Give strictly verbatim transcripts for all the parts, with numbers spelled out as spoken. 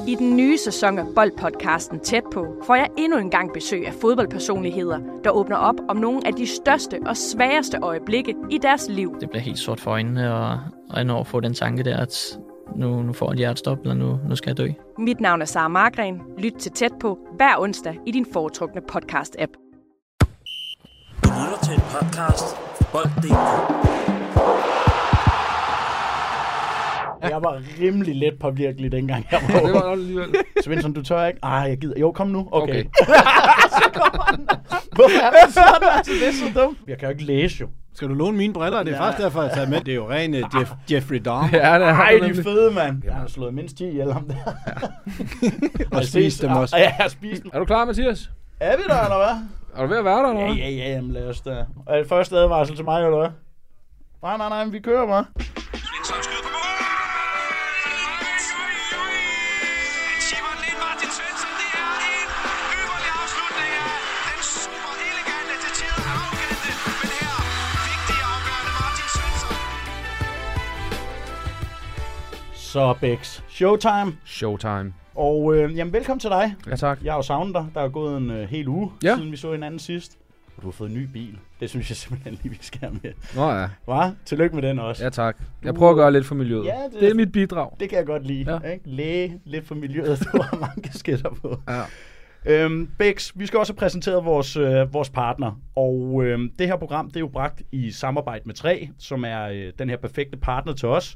I den nye sæson af Boldpodcasten Tæt på får jeg endnu en gang besøg af fodboldpersonligheder, der åbner op om nogle af de største og sværeste øjeblikke i deres liv. Det bliver helt sort for øjnene, og, og når få den tanke der, at nu, nu får jeg et hjertestop, eller nu, nu skal jeg dø. Mit navn er Sara Margren. Lyt til Tæt på hver onsdag i din foretrukne podcast-app. Du lytter til en podcast fra Bold punktum d k. Jeg var rimelig let påvirkelig dengang jeg var. Det var alligevel. Svensson, du tør ikke? Ej, jeg gider. Jo, kom nu. Okay. Okay. Så kommer han. Hvorfor er det sådan? Altså, det er så dumt. Jeg kan jo ikke læse, jo. Skal du låne mine briller? Det er Ja. faktisk derfor, jeg tager med. Det er jo ren uh, Jeff, Jeffrey Dahmer. Ja, det er Ej, det de nemlig. fede, mand. Jeg har slået mindst ti ihjel ham der. Og spist dem også. Ja, jeg har spist dem. Er du klar, Mathias? Er vi der, eller hvad? Er du ved at være der, eller Ja, hvad? ja, ja, jamen lad os da. Og er det første advarsel til mig, eller hvad? Nej, nej, nej, men vi kører bare. Svensson skyder på mål! Han chipper den ind, Martin Svensson. Det er en ypperlig afslutning af den super elegante, til tider arrogante, men her vigtige afgørende Martin Svensson. Så, Bex. Showtime. Showtime. Og øh, jamen, velkommen til dig. Ja, tak. Jeg har jo savnet dig. Der er gået en øh, hel uge, Ja. siden vi så hinanden sidst. Og du har fået en ny bil. Det synes jeg simpelthen lige, vi skal have med. Nå ja. Hva? Tillykke med den også. Ja, tak. Jeg prøver at gøre lidt for miljøet. Ja, det- det er mit bidrag. Det kan jeg godt lide. Ja. Ikke? Læge lidt for miljøet, du har mange kasketter på. Ja. Øhm, Bex, vi skal også have præsenteret vores, øh, vores partner. Og øh, det her program, det er jo bragt i samarbejde med tre, som er øh, den her perfekte partner til os.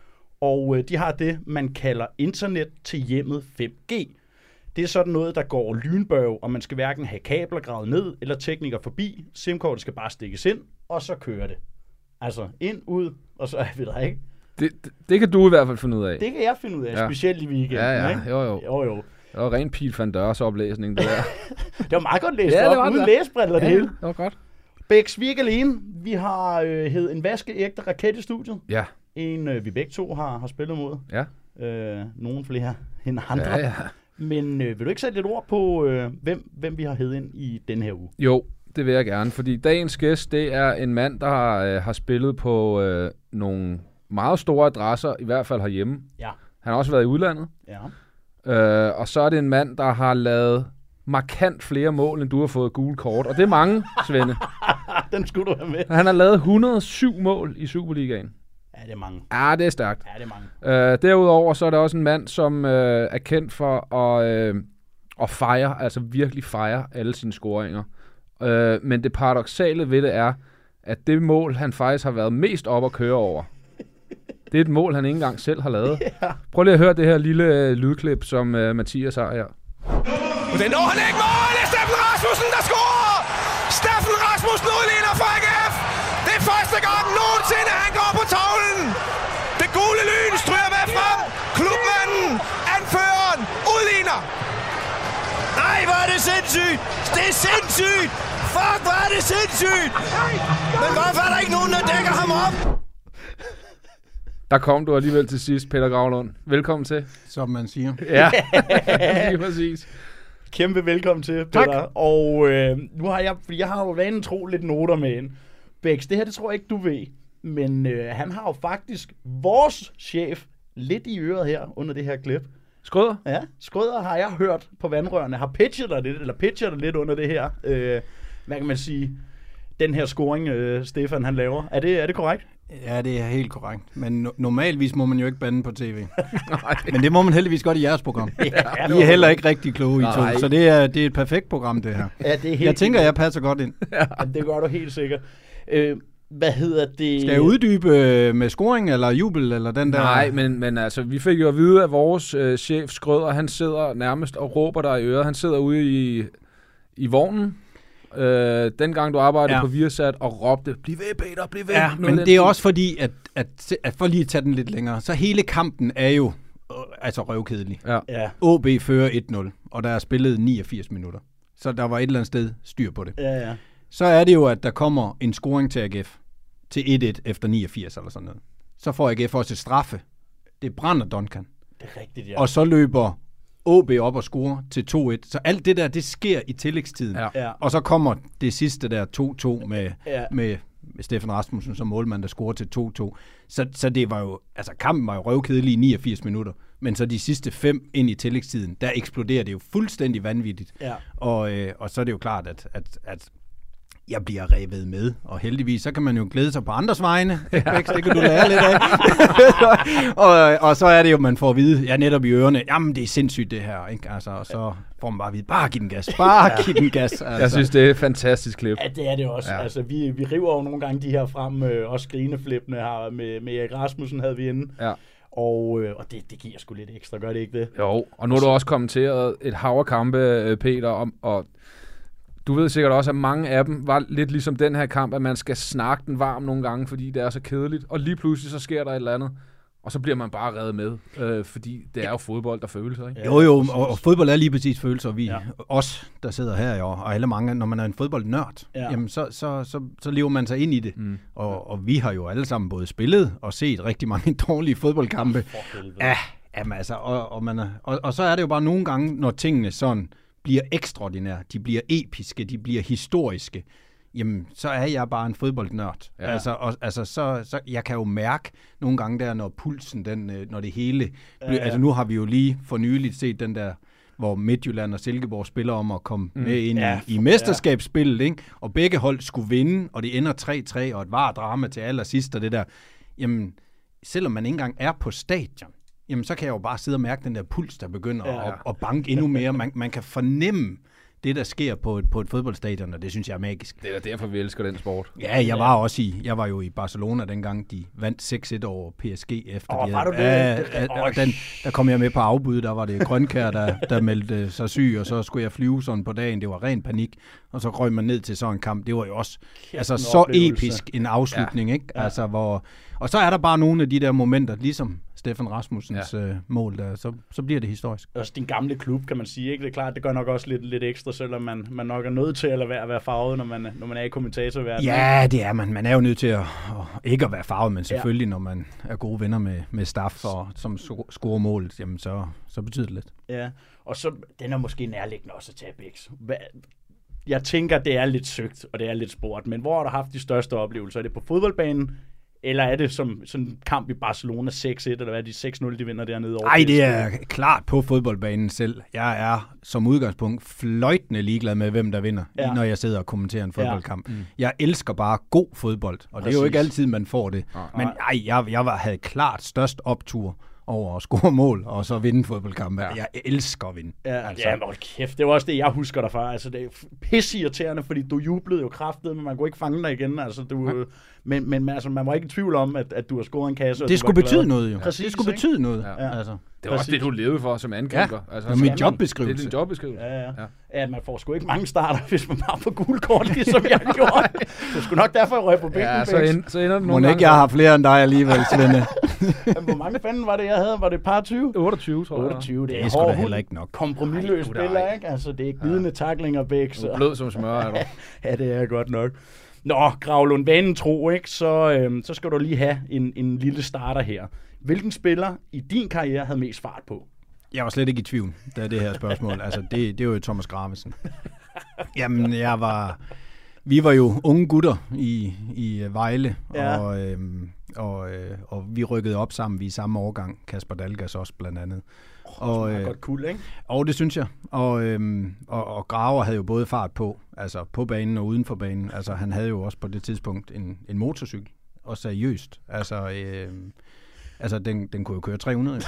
Og øh, de har det, man kalder internet til hjemmet fem G. Det er sådan noget, der går lynbørg, og man skal hverken have kabler gravet ned eller tekniker forbi. SIM-kortet skal bare stikkes ind, og så kører det. Altså ind, ud, og så er vi der, ikke? Det, det, det kan du i hvert fald finde ud af. Det kan jeg finde ud af, Ja. specielt i weekenden. Ja, ja. Ikke? Jo, jo. jo, jo. Det var ren pil van dørs oplæsning, det der. Det var meget godt læst Ja, det op, var det uden da. læsebriller det Ja, hele. det var godt. Bex, vi er ikke alene. Vi har øh, hed en vaskeægte raket i studiet. Ja. En, øh, vi begge to har, har spillet mod. Ja. Øh, nogle flere end andre. Ja, ja. Men øh, vil du ikke sætte lidt ord på, øh, hvem, hvem vi har hed ind i den her uge? Jo, det vil jeg gerne, fordi dagens gæst, det er en mand, der har, øh, har spillet på øh, nogle meget store adresser, i hvert fald herhjemme. Ja. Han har også været i udlandet. Ja. Øh, og så er det en mand, der har lavet markant flere mål, end du har fået gule kort. Og det er mange, Svende. Den skulle du have med. Han har lavet et hundrede og syv mål i Superligaen. Ja, det er mange. Ja, det er stærkt. Ja, det er mange. Øh, derudover så er der også en mand, som øh, er kendt for at, øh, at fejre, altså virkelig fejre alle sine scoringer. Øh, men det paradoksale ved det er, at det mål, han faktisk har været mest op at køre over, det er et mål, han ikke engang selv har lavet. Ja. Prøv lige at høre det her lille øh, lydklip, som øh, Mathias har her. Den når han ikke mål! Det er Steffen Rasmussen, der scorer! Steffen Rasmussen udligner for A G F! Det er første gang nogensinde, han går på tavlen! Det gule lyn stryger med frem! Klubmanden, anføreren, udligner! Nej, hvor er det sindssygt! Det er sindssygt! Fuck, hvor er det sindssygt! Men hvorfor er der ikke nogen, der dækker ham op? Der kom du alligevel til sidst, Peter Gravlund. Velkommen til. Som man siger. Ja, lige præcis. Kæmpe velkommen til, Peter. Og øh, nu har jeg, fordi jeg har jo vanen tro lidt noter med ind. Bex, det her, det tror jeg ikke, du ved. Men øh, han har jo faktisk vores chef lidt i øret her under det her klip. Skrøder? Ja, Skrøder har jeg hørt på vandrørene, har pitchet dig lidt, eller pitchet dig lidt under det her. Øh, hvad kan man sige? Den her scoring, øh, Stefan han laver. Er det, er det korrekt? Ja, det er helt korrekt. Men no- normalvis må man jo ikke bande på tv. Men det må man heldigvis godt i jeres program. Ja, I er heller ikke rigtig kloge i Nej. to, så det er, det er et perfekt program, det her. Ja, det er helt Jeg tænker, jeg passer godt ind. Ja, det gør du helt sikkert. Øh, hvad hedder det? Skal jeg uddybe øh, med scoring, eller jubel, eller den der? Nej, men, men altså, vi fik jo at vide, at vores øh, chef Skrøder, han sidder nærmest og råber dig i øret. Han sidder ude i, i vognen, øh, dengang du arbejdede Ja. på Viasat, og råbte, bliv ved, Peter, bliv ved. Ja, Noget men af det den er stil. også fordi, at, at, at for lige at tage den lidt længere, så hele kampen er jo øh, altså røvkedelig. Ja. Ja, O B fører et nul, og der er spillet niogfirs minutter. Så der var et eller andet sted styr på det. ja, ja. Så er det jo, at der kommer en scoring til A G F til et et efter niogfirs eller sådan noget. Så får A G F også et straffe. Det brænder Duncan. Det er rigtigt, ja. Og så løber O B op og scorer til to et. Så alt det der, det sker i tillægstiden. Ja. Ja. Og så kommer det sidste der to to med, Ja. med med Steffen Rasmussen som målmand, der scorede til to to. Så, så det var jo, altså kampen var jo røvkedelig i niogfirs minutter, men så de sidste fem ind i tillægstiden, der eksploderer det jo fuldstændig vanvittigt. Ja. Og, øh, og så er det jo klart, at, at, at jeg bliver revet med, og heldigvis, så kan man jo glæde sig på andres vegne. Ja. Det kan du lære lidt af. og, og så er det jo, man får at vide, ja, netop i ørerne, jamen det er sindssygt det her, ikke? Altså, og så får man bare at vide, bare giv den gas, bare giv den gas. Altså. Jeg synes, det er et fantastisk klip. Ja, det er det også. Ja. Altså, vi, vi river jo nogle gange de her frem, øh, også grineflippene her, med, med Erik Rasmussen havde vi inde. Ja. Og, øh, og det, det giver sgu lidt ekstra, gør det ikke det? Jo, og nu har du også kommenteret et hav af kampe, Peter, om, og du ved sikkert også, at mange af dem var lidt ligesom den her kamp, at man skal snakke den varm nogle gange, fordi det er så kedeligt, og lige pludselig så sker der et eller andet, og så bliver man bare revet med, øh, fordi det er jo fodbold, der følelser, ikke? Jo, jo, og, og fodbold er lige præcis følelser. Vi, ja. os, der sidder her jo, og alle mange, når man er en fodboldnørd, ja. jamen så, så, så, så lever man sig ind i det. Mm. Og, og vi har jo alle sammen både spillet og set rigtig mange dårlige fodboldkampe. Ja, jamen altså, og, og, man er, og, og så er det jo bare nogle gange, når tingene sådan bliver ekstraordinære, de bliver episke, de bliver historiske, jamen, så er jeg bare en fodboldnørd. Ja. Altså, og, altså så, så jeg kan jo mærke nogle gange der, når pulsen, den, når det hele bliver, ja, ja. Altså nu har vi jo lige for nyligt set den der, hvor Midtjylland og Silkeborg spiller om at komme mm. med ind ja. i, i mesterskabsspillet, ikke? Og begge hold skulle vinde, og det ender tre tre, og et var drama til allersidst, og det der, jamen, selvom man ikke engang er på stadion, jamen så kan jeg jo bare sidde og mærke den der puls, der begynder ja, ja. At, at banke endnu mere. Man, man kan fornemme det, der sker på et, på et fodboldstadion, og det synes jeg er magisk. Det er derfor, vi elsker den sport. Ja, jeg var også i, jeg var jo i Barcelona dengang, de vandt seks et over P S G efter. Åh, de var havde, du det? ja, ja, og den, der kom jeg med på afbud, der var det Grønkær, der, der meldte sig syg, og så skulle jeg flyve sådan på dagen. Det var ren panik, og så røg man ned til sådan en kamp. Det var jo også altså, så oplevelse. Episk en afslutning, ja. Ikke? Ja. Altså, hvor, og så er der bare nogle af de der momenter, ligesom Steffen Rasmussens ja. øh, mål, der, så, så bliver det historisk. Også din gamle klub, kan man sige, ikke? Det er klart, det gør nok også lidt, lidt ekstra, selvom man, man nok er nødt til at være, at være farvet, når man, når man er i kommentatorverdenen. Ja, det er man. Man er jo nødt til at, at ikke at være farvet, men selvfølgelig, ja. Når man er gode venner med, med staff, og som scorer målet, jamen så, så betyder det lidt. Ja, og så, den er måske nærliggende også at tage Bæks. Jeg tænker, det er lidt søgt, og det er lidt sport, men hvor har du haft de største oplevelser? Er det på fodboldbanen, eller er det som sådan en kamp i Barcelona seks et, eller hvad er de seks nul, de vinder dernede over? Nej, det er klart på fodboldbanen selv. Jeg er som udgangspunkt fløjtende ligeglad med, hvem der vinder, ja. Når jeg sidder og kommenterer en fodboldkamp. Ja. Mm. Jeg elsker bare god fodbold, og Præcis. Det er jo ikke altid, man får det. Ja. Men ej, jeg, jeg var, havde klart størst optur over at score mål, og så vinde fodboldkampe. Ja. Jeg elsker at vinde. Ja, altså. Ja, men kæft, det var også det, jeg husker dig fra. Altså, det er pisseirriterende, fordi du jublede jo kraftigt, men man kunne ikke fange dig igen. Altså, du, ja. Men, men altså, man var ikke i tvivl om, at, at du har scoret en kasse. Det skulle betyde noget, jo. Præcis, det skulle betyde noget. Ja. Ja. Altså. Det var også det, du levede for som angriber. Ja. Altså, det er min jobbeskrivelse. Det er din jobbeskrivelse. Ja, ja. Ja. Ja, man får sgu ikke mange starter, hvis man bare får gule kort, ligesom jeg gjorde. Det skulle nok derfor, jeg røg på bænken. Ja, så, ind, så ender det nogle gange. Ikke jeg har flere end dig alligevel, Svende. Hvor mange fanden var det, jeg havde? Var det et par tyve? otteogtyve, tror jeg. otteogtyve, det er, det er sgu da heller ikke nok. Kompromisløs spiller, ikke? Altså, det er glidende ja. Tacklinger Bæk. Du er blød som smør, er du? Ja, det er godt nok. Nå, Gravlund, vanen tro, ikke? Så, øhm, så skal du lige have en, en lille starter her. Hvilken spiller i din karriere havde mest fart på? Jeg var slet ikke i tvivl, da det her spørgsmål. Altså, det, det var jo Thomas Gravesen. Jamen, jeg var... Vi var jo unge gutter i, i Vejle, ja. og, øhm, og, øh, og vi rykkede op sammen. Vi i samme årgang. Kasper Dalgas også, blandt andet. Oh, og, øh, godt cool, ikke? Og det synes jeg. Og, øhm, og, og Graver havde jo både fart på, altså på banen og uden for banen. Altså, han havde jo også på det tidspunkt en, en motorcykel. Og seriøst. Altså, øh, altså den, den kunne jo køre tre hundrede.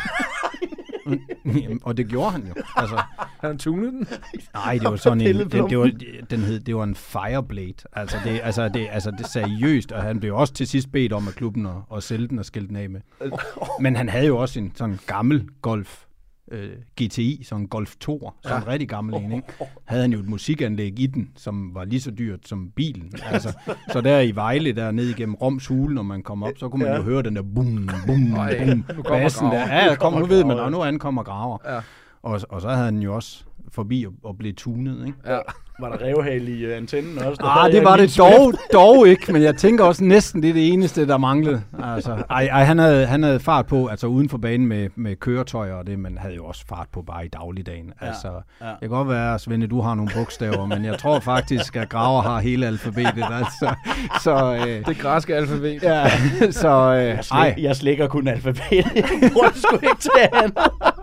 Og det gjorde han jo. Altså, han tunede den? Nej, det var sådan en, det, det var, den hed, det var en Fireblade. Altså det, altså det, altså det seriøst, og han blev også til sidst bedt om at klubben og, og sælge den og skille den af med. Men han havde jo også en sådan gammel Golf øh, G T I, sådan en Golf to, sådan en ja. rigtig gammel en, ikke? Havde han jo et musikanlæg i den, som var lige så dyrt som bilen. Altså, så der i Vejle, der ned igennem Roms hule, når man kom op, så kunne man ja. jo høre den der bum, bum, bum, bassen der. Ja, kom, nu ved man, og nu ankommer Graver. Ja. Og, og så havde han jo også forbi og, og blev tunet, ikke? Ja. Var der revhale i uh, antennen også? Ah, det var det dog, dog ikke, men jeg tænker også næsten, det er det eneste, der manglede. Altså, ej, ej, han, havde, han havde fart på, altså uden for banen med, med køretøjer og det, men havde jo også fart på bare i dagligdagen. Ja, altså, ja. Det kan godt være, Svende, du har nogle bogstaver, men jeg tror faktisk, at Graver har hele alfabetet. Altså, så, øh, det græske alfabet. Ja, så... Øh, jeg, slik, jeg slikker kun alfabetet. Jeg bruger det sgu ikke til andet.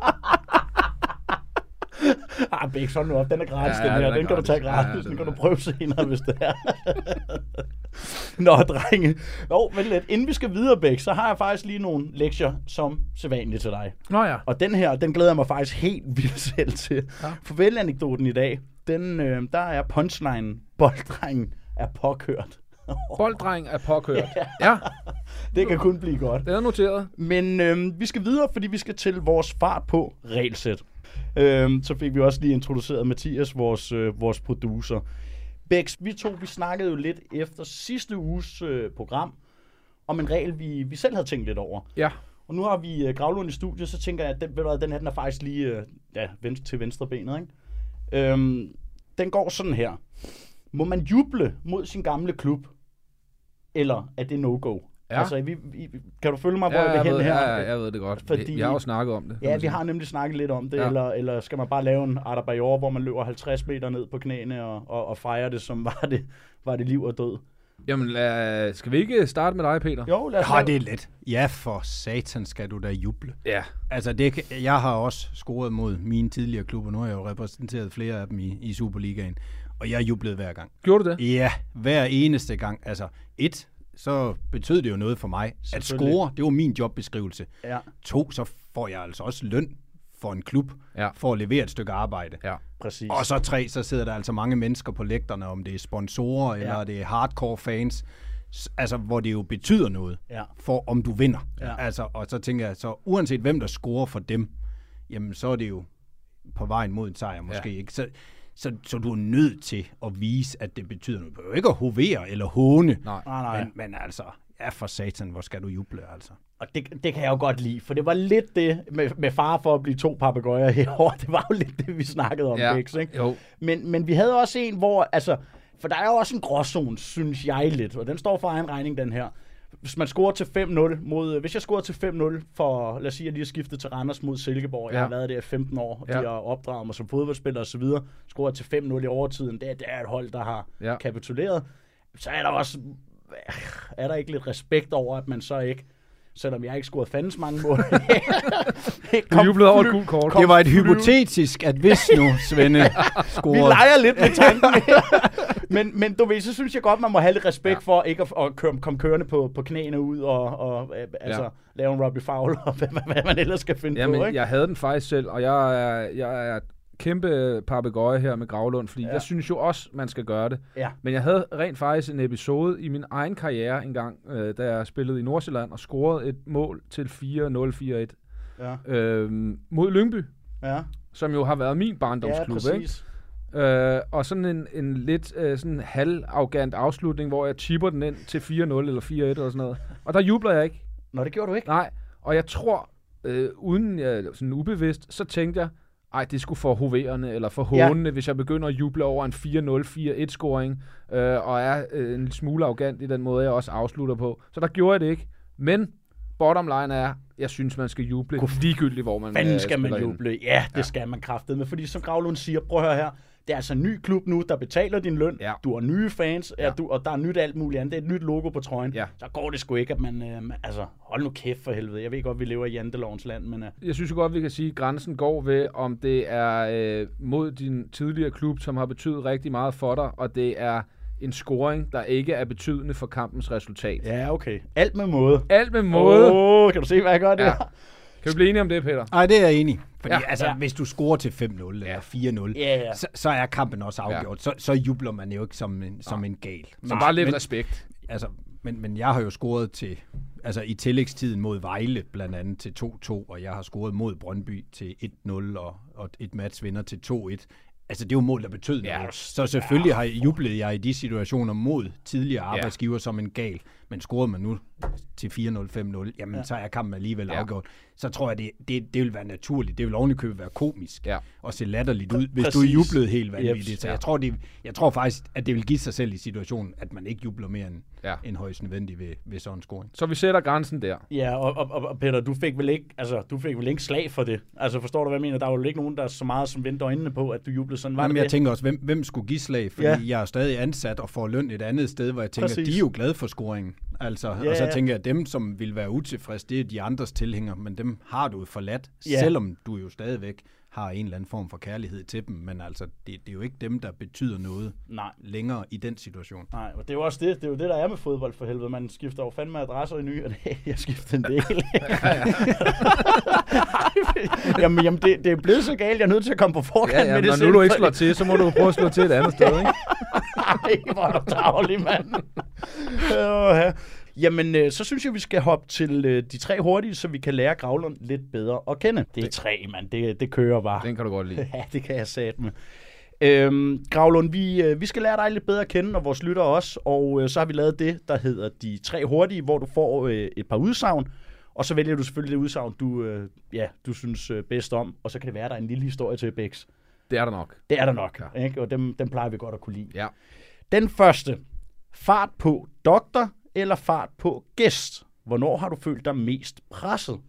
Ah, Bæk, sådan nu op. Den er gratis, ja, den her. Den, den kan du tage gratis. Ja, den kan du prøve senere, hvis det er. Nå, drenge. Jo, vent lidt. Inden vi skal videre, Bæk, så har jeg faktisk lige nogle lektier som sædvanligt til dig. Nå ja. Og den her, den glæder jeg mig faktisk helt vildt selv til. Ja. Farvel-anekdoten i dag, den, øh, der er punchline. Bolddrengen er påkørt. Bolddreng er påkørt. Ja. Ja. Det kan kun blive godt. Det er noteret. Men øh, vi skal videre, fordi vi skal til vores fart på regelsæt. Øhm, så fik vi også lige introduceret Mathias, vores, øh, vores producer. Bæks, vi to, vi snakkede jo lidt efter sidste uges øh, program om en regel, vi, vi selv havde tænkt lidt over. Ja. Og nu har vi øh, Gravlund i studiet, så tænker jeg, at den, ved du, den her den er faktisk lige øh, ja, venstre, til venstre benet. Ikke? Øhm, den går sådan her. Må man juble mod sin gamle klub, eller er det no-go? Ja. Altså, vi, vi, kan du følge mig, hvor ja, jeg vil hen her? Ja, jeg ved det godt. Fordi, vi har jo snakket om det. Ja, vi har nemlig snakket lidt om det. Ja. Eller, eller skal man bare lave en Adebayor, hvor man løber halvtreds meter ned på knæene og, og, og fejrer det, som var det, var det liv og død? Jamen, lad, skal vi ikke starte med dig, Peter? Jo, lad os ja, det er let. Ja, for satan skal du da juble. Ja. Altså, det, jeg har også scoret mod mine tidligere klubber. Nu har jeg jo repræsenteret flere af dem i, i Superligaen. Og jeg jublede hver gang. Gjorde du det? Ja, hver eneste gang. Altså, et... så betød det jo noget for mig. At score, det var min jobbeskrivelse. Ja. To, så får jeg altså også løn for en klub, ja. for at levere et stykke arbejde. Ja, præcis. Og så tre, så sidder der altså mange mennesker på lægterne, om det er sponsorer, ja. eller det er hardcore fans, altså hvor det jo betyder noget, ja. for om du vinder. Ja. Altså, og så tænker jeg, så uanset hvem der scorer for dem, jamen så er det jo på vejen mod en sejr måske. Ja. Ikke? Så, Så, så du er nødt til at vise, at det betyder noget. Du behøver ikke at hovere eller håne, nej. Nej, nej. Men, men altså, ja for satan, hvor skal du juble, altså. Og det, det kan jeg jo godt lide, for det var lidt det, med, med fare for at blive to papegøjer herovre, det var jo lidt det, vi snakkede om, ja. Bæks, ikke? Jo. Men, men vi havde også en, hvor, altså, for der er jo også en gråzone, synes jeg lidt, og den står for egen regning, den her. Hvis man scorer til fem nul mod, hvis jeg scorer til fem nul for, lad os sige, at jeg lige har skiftet til Randers mod Silkeborg, ja. Jeg har været der i femten år, og ja. De har opdraget mig som fodboldspiller og så videre, scorer til fem nul i overtiden, det er, det er et hold, der har ja. kapituleret, så er der også, er der ikke lidt respekt over, at man så ikke, selvom jeg ikke scorede fandens mange mål. Du jublede over et gult kort. Det var et hypotetisk, at hvis nu Svende scorede. Vi leger lidt med tanken her. Men, men du ved, så synes jeg godt, man må have lidt respekt ja. for ikke at, at køre, komme kørende på, på knæene ud og, og altså, ja. lave en Robbie Fowler og hvad, hvad man ellers skal finde Jamen, på. Ikke? Jeg havde den faktisk selv, og jeg er, jeg er kæmpe papegøje her med Gravlund, fordi ja. jeg synes jo også, man skal gøre det. Ja. Men jeg havde rent faktisk en episode i min egen karriere engang, øh, da jeg spillede i Nordsjælland og scorede et mål til fire nul fire et ja. øh, mod Lyngby, ja. som jo har været min barndomsklub. Ja, ikke? Øh, og sådan en, en lidt øh, sådan halvarrogant afslutning, hvor jeg chipper den ind til fire nul eller fire et eller sådan noget. Og der jubler jeg ikke. Nå, det gjorde du ikke? Nej, og jeg tror, øh, uden jeg sådan ubevidst, så tænkte jeg, ej, det skulle for hoverende eller for hånende, ja. hvis jeg begynder at juble over en fire nul fire et scoring, øh, og er øh, en smule arrogant i den måde, jeg også afslutter på. Så der gjorde jeg det ikke. Men bottom line er, jeg synes, man skal juble ligegyldigt, hvor man Fanden skal man juble? Ind. Ja, det ja. skal man kraftedeme. Fordi som Gravlund siger, prøv at høre her, det er altså en ny klub nu, der betaler din løn. Ja. Du har nye fans, ja. Ja, du, og der er nyt alt muligt andet. Det er et nyt logo på trøjen. Ja. Så går det sgu ikke, at man... Øh, altså, hold nu kæft for helvede. Jeg ved godt, vi lever i jantelovens land, men... Øh. Jeg synes jo godt, vi kan sige, at grænsen går ved, om det er øh, mod din tidligere klub, som har betydet rigtig meget for dig, og det er en scoring, der ikke er betydende for kampens resultat. Ja, okay. Alt med måde. Alt med måde. Åh, oh, kan du se, hvad jeg gør der? Ja. Kan vi blive enige om det, Peter? Nej, det er jeg enig. Fordi ja, altså, ja. hvis du scorer til fem nul eller fire nul, ja, ja. Så, så er kampen også afgjort. Ja. Så, så jubler man jo ikke som en, som en gal. Så bare lidt men, respekt. Altså, men, men jeg har jo scoret til, altså i tillægstiden mod Vejle blandt andet til to to, og jeg har scoret mod Brøndby til et nul og, og et matchvinder til to et. Altså, det er jo mål, der betød noget. Ja, så selvfølgelig har jublet jeg i de situationer mod tidligere arbejdsgiver ja. som en gal. Men scorede man nu til fire nul, fem nul, jamen ja. så er kampen alligevel ja. afgjort. så tror jeg, det, det, det vil være naturligt. Det vil ovenikøbet være komisk ja. og se latterligt ud, hvis Præcis. du jublede helt vanvittigt. Yep. Så jeg tror, det, jeg tror faktisk, at det vil give sig selv i situationen, at man ikke jubler mere end, ja. end højst nødvendigt ved, ved sådan en scoring. Så vi sætter grænsen der. Ja, og, og, og Peter, du fik vel ikke, altså, du fik vel ikke slag for det? Altså, forstår du, hvad jeg mener? Der er jo ikke nogen, der er så meget som venter øjnene på, at du jublede sådan. Var Jamen, det jeg det? tænker også, hvem, hvem skulle give slag? Fordi ja. jeg er stadig ansat og får løn et andet sted, hvor jeg tænker, Præcis. de er jo glade for scoringen. Altså, ja, og så ja. tænker jeg, at dem, som vil være utilfreds, det er de andres tilhængere, men dem har du forladt, ja. selvom du jo stadigvæk har en eller anden form for kærlighed til dem, men altså, det, det er jo ikke dem, der betyder noget Nej. længere i den situation. Nej, og det er jo også det, det er jo det, der er med fodbold for helvede. Man skifter jo fandme adresser i ny, og det, jeg skifter en del. jamen, jamen det, det er blevet så galt, jeg er nødt til at komme på forkant ja, ja, med det når selv. nu du ikke slår til, så må du prøve at slå til et andet sted, ikke? Ej, hvor er du travlig, mand. uh, Jamen, øh, så synes jeg, vi skal hoppe til øh, de tre hurtige, så vi kan lære Gravlund lidt bedre at kende. Det er tre, mand. Det, det kører bare. Den kan du godt lide. Ja, det kan jeg satme. Øhm, Gravlund, vi, øh, vi skal lære dig lidt bedre at kende, og vores lytter også. Og øh, så har vi lavet det, der hedder de tre hurtige, hvor du får øh, et par udsagn. Og så vælger du selvfølgelig det udsagn, du, øh, ja, du synes øh, bedst om. Og så kan det være, der er en lille historie til Bex. Det er der nok. Det er der nok, ja. ikke? Og dem, dem plejer vi godt at kunne lide. Ja. Den første. Fart på doktor eller fart på gæst? Hvornår har du følt dig mest presset?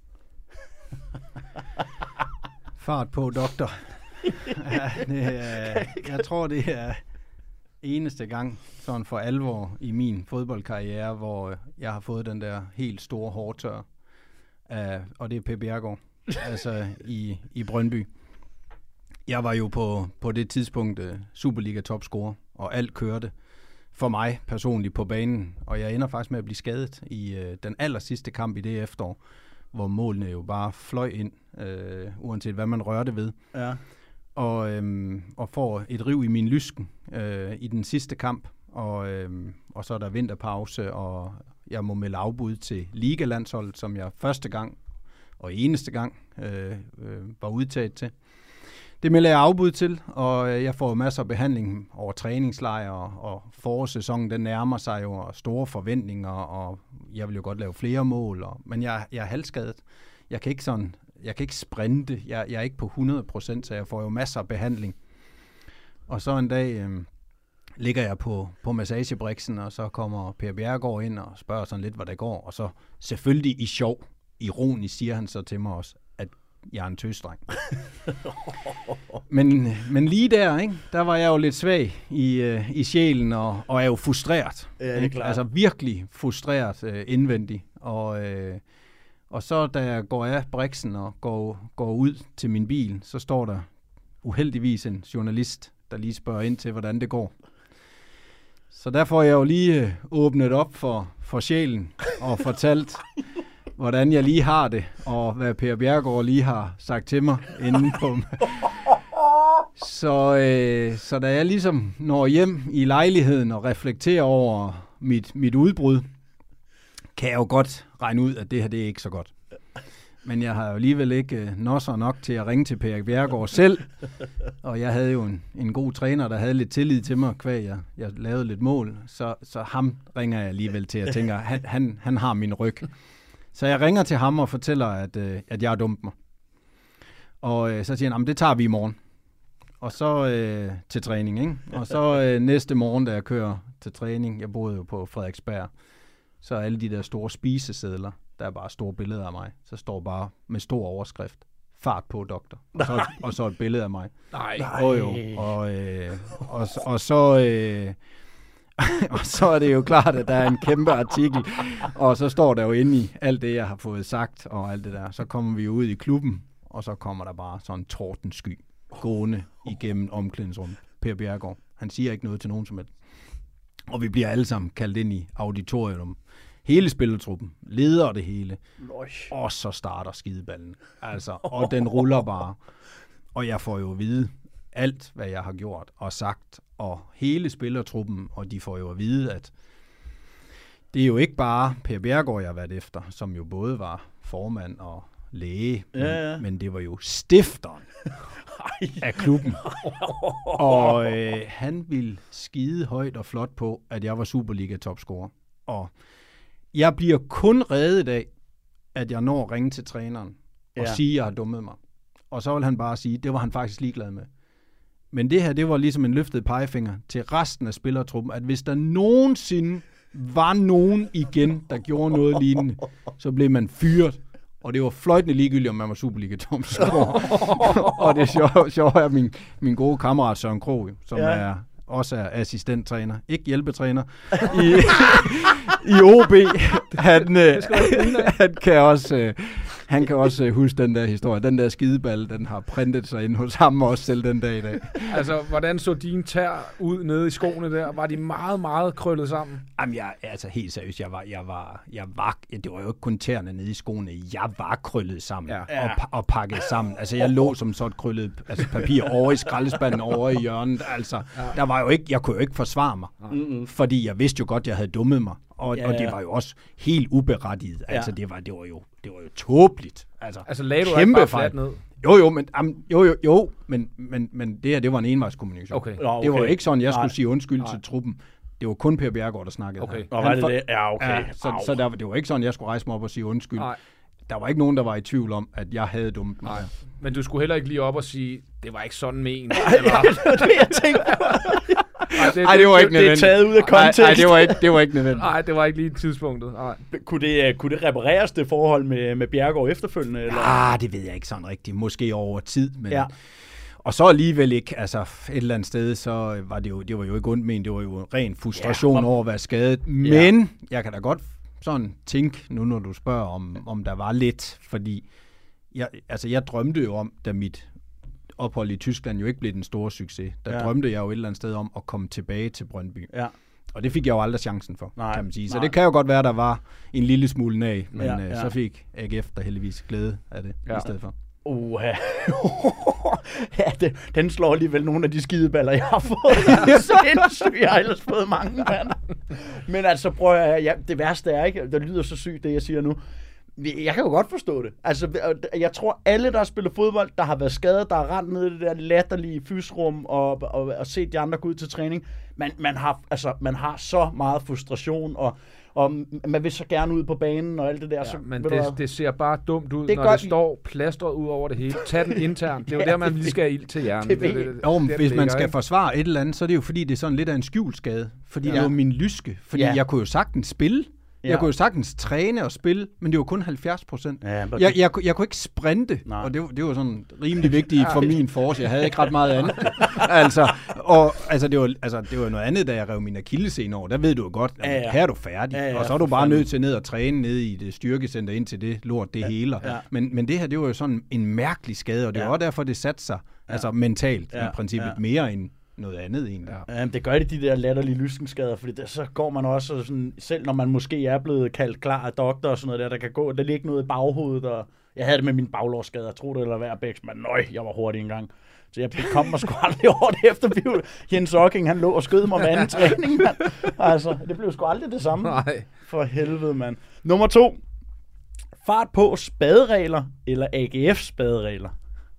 Fart på doktor. ja, det er, jeg tror, det er eneste gang sådan for alvor i min fodboldkarriere, hvor jeg har fået den der helt store hårdtør. Uh, og det er Pep Bjerregaard, altså i, i Brøndby. Jeg var jo på, på det tidspunkt uh, Superliga-topscorer, og alt kørte for mig personligt på banen, og jeg ender faktisk med at blive skadet i øh, den aller sidste kamp i det efterår, hvor målene jo bare fløj ind, øh, uanset hvad man rørte ved. Ja. Og, øhm, og får et riv i min lysken øh, i den sidste kamp, og, øhm, og så er der vinterpause, og jeg må melde afbud til Ligalandsholdet, som jeg første gang og eneste gang øh, øh, var udtaget til. Det melder jeg afbud til, og jeg får masser af behandling over træningslejre, og, og forårssæsonen den nærmer sig jo, og store forventninger, og jeg vil jo godt lave flere mål, og, men jeg, jeg er halvskadet. Jeg kan ikke sådan, jeg kan ikke sprinte, jeg, jeg er ikke på hundrede procent, så jeg får jo masser af behandling. Og så en dag øh, ligger jeg på, på massagebriksen, og så kommer Per Bjerregaard ind og spørger sådan lidt, hvad der går, og så selvfølgelig i sjov, ironisk siger han så til mig også, at jeg er en tøsdreng. men, men lige der, ikke, der var jeg jo lidt svag i, øh, i sjælen, og, og er jo frustreret. Ja, det er klart. Altså virkelig frustreret øh, indvendigt. Og, øh, og så da jeg går af briksen og går, går ud til min bil, så står der uheldigvis en journalist, der lige spørger ind til, hvordan det går. Så der får jeg jo lige øh, åbnet op for, for sjælen og fortalt, hvordan jeg lige har det, og hvad Per Bjerregaard lige har sagt til mig inden på. Så, øh, så da jeg ligesom når hjem i lejligheden og reflekterer over mit, mit udbrud, kan jeg jo godt regne ud, at det her det er ikke så godt. Men jeg har jo alligevel ikke øh, nosser nok til at ringe til Per Bjerregaard selv, og jeg havde jo en, en god træner, der havde lidt tillid til mig, kvæg jeg, jeg lavede lidt mål, så, så ham ringer jeg alligevel til, jeg tænker, han, han, han har min ryg. Så jeg ringer til ham og fortæller, at, øh, at jeg har dumt mig. Og øh, så siger han, det tager vi i morgen. Og så øh, til træning, ikke? Og så øh, næste morgen, da jeg kører til træning, jeg boede jo på Frederiksberg, så er alle de der store spisesedler, der er bare store billeder af mig. Så står bare med stor overskrift, fart på doktor. Og så, og så et billede af mig. Nej. Og, jo, og, øh, og, og så... Øh, og så er det jo klart, at der er en kæmpe artikel, og så står der jo inde i alt det, jeg har fået sagt, og alt det der. Så kommer vi ud i klubben, og så kommer der bare sådan en tordensky gående igennem omklædningsrummet. Per Bjerregaard, han siger ikke noget til nogen som helst. Og vi bliver alle sammen kaldt ind i auditorium. Hele spilletruppen, leder det hele. Og så starter skideballen. Altså, og den ruller bare. Og jeg får jo at vide alt, hvad jeg har gjort og sagt, og hele spillertruppen, og de får jo at vide, at det er jo ikke bare Per Bjerregaard, jeg har været efter, som jo både var formand og læge, men, ja, ja. men det var jo stifteren af klubben. Og øh, han ville skide højt og flot på, at jeg var Superliga-topscorer. Og jeg bliver kun reddet af, at jeg når at ringe til træneren og Ja. sige, at jeg har dummet mig. Og så vil han bare sige, det var han faktisk ligeglad med. Men det her, det var ligesom en løftet pegefinger til resten af spillertruppen, at hvis der nogensinde var nogen igen, der gjorde noget lignende, så blev man fyret. Og det var fløjtende ligegyldigt, om man var Superliga-topscorer. Og det sjove, sjove er min, min gode kammerat Søren Krog, som Ja. er også er assistenttræner, ikke hjælpetræner, i, i O B. Han, øh, han kan også, øh, han kan også øh, huske den der historie. Den der skideball, den har printet sig ind hos ham også selv den dag i dag. Altså, hvordan så dine tær ud nede i skoene der? Var de meget, meget krøllet sammen? Jamen, jeg, altså helt seriøst, jeg var, jeg var, jeg var, det var jo ikke kun tæerne nede i skoene, jeg var krøllet sammen Ja. og, pa- og pakket sammen. Altså, jeg lå som sådan et krøllet altså, papir over i skraldespanden, over i hjørnet. Altså, ja. der var jo ikke, jeg kunne jo ikke forsvare mig, mm-hmm. fordi jeg vidste jo godt, jeg havde dummet mig. Og, Ja, og det ja. var jo også helt uberettiget. Altså, Ja. det var, det var jo, det var jo tåbeligt. Altså, Altså, lagde du ikke kæmpe bare fejl. fladt ned? Jo, jo, men, um, jo, jo, jo, men, men, men det her, det var en envejskommunikation. Okay. Nå, okay. Det var jo ikke sådan, jeg skulle Nej. sige undskyld Nej. til truppen. Det var kun Per Bjerregaard, der snakkede. Okay. her. Nå, Han var det for- det? Ja, okay. Ja, så, Au. så der, det var ikke sådan, jeg skulle rejse mig op og sige undskyld. Nej. Der var ikke nogen, der var i tvivl om, at jeg havde dummet mig. Nej. Men du skulle heller ikke lige op og sige, det var ikke sådan ment. Ja, det var det, jeg tænkte. Nej, det var ikke Det er nødvendigt. taget ud af kontekst. Nej, det var ikke, det var ikke nødvendigt. Nej, det var ikke lige tidspunktet. Nej. Kunne det, kunne det repareres, det forhold med, med Bjerregaard efterfølgende? Eller? Ah, det ved jeg ikke sådan rigtigt. Måske over tid, men... Ja. Og så alligevel ikke, altså et eller andet sted, så var det jo, det var jo ikke ondt ment, det var jo en ren frustration Ja, ja, og- over at være skadet. Men ja. jeg kan da godt sådan tænke, nu når du spørger, om, om der var lidt, fordi jeg, altså, jeg drømte jo om, da mit ophold i Tyskland jo ikke blev den store succes, der Ja. ja. drømte jeg jo et eller andet sted om at komme tilbage til Brøndby. Ja. Og det fik jeg jo aldrig chancen for, Nej, kan man sige. Så nej. det kan jo godt være, der var en lille smule nag, men Ja, ja, ja. ja. så fik A G F der heldigvis glæde af det Ja. i stedet for. Uha. Ja, det, den slår alligevel nogle af de skideballer, jeg har fået. Sindssygt, jeg har ellers fået mange, mand. Men altså, prøv at, ja, det værste er ikke, det lyder så sygt, det jeg siger nu. Jeg kan jo godt forstå det. Altså, jeg tror, alle, der har spillet fodbold, der har været skadet, der har rendt ned i det der latterlige fysrum og, og, og set de andre gå ud til træning, man, man, har, altså, man har så meget frustration, og, og man vil så gerne ud på banen og alt det der. Ja, så, men ved du det, hvad? det ser bare dumt ud, Det når gør det de. står plastret ud over det hele. Tag den internt. Det er jo Ja, der, man det lige ved- skal have ild til hjernen. det ved jeg. Jo, men der hvis man ligger, skal ikke? forsvare et eller andet, så er det jo fordi, det er sådan lidt af en skjult skade. Fordi Ja. ja. det var min lyske. Fordi Ja. ja. jeg kunne jo sagtens spille. Jeg Ja. kunne jo sagtens træne og spille, men det var kun halvfjerds procent. Ja, men Jeg, det- jeg, kunne- jeg kunne ikke sprinte, Nej. og det, var- det var sådan rimelig vigtigt for min force. Jeg havde ikke ret meget andet. altså, og, altså, det var, altså, det var noget andet, da jeg rev min akillescene over. Der ved du jo godt, at Ja, ja. her er du færdig. Ja, ja, og så er du for bare fanden. nødt til ned og træne ned i det styrkecenter, indtil det lort, det heler. ja. Men, men det her, det var jo sådan en mærkelig skade, og det Ja. var også derfor, det satte sig altså mentalt Ja, i princippet ja. mere end noget andet egentlig. Ja. Ja, det gør det de der latterlige lyskenskader, fordi der, så går man også sådan, selv når man måske er blevet kaldt klar af doktor og sådan noget der, der kan gå, der ligger noget i baghovedet, og jeg havde det med min baglårsskader, tro det eller hvad, Bæks, men nøj, jeg var hurtig engang. Så jeg kom mig sgu aldrig over det efter, vi jo- Jens Ocking, han lå og skød mig med anden træning, mand. Altså, det blev sgu aldrig det samme. Nej. For helvede, mand. Nummer to. Fart på spaderegler eller A G F spaderegler.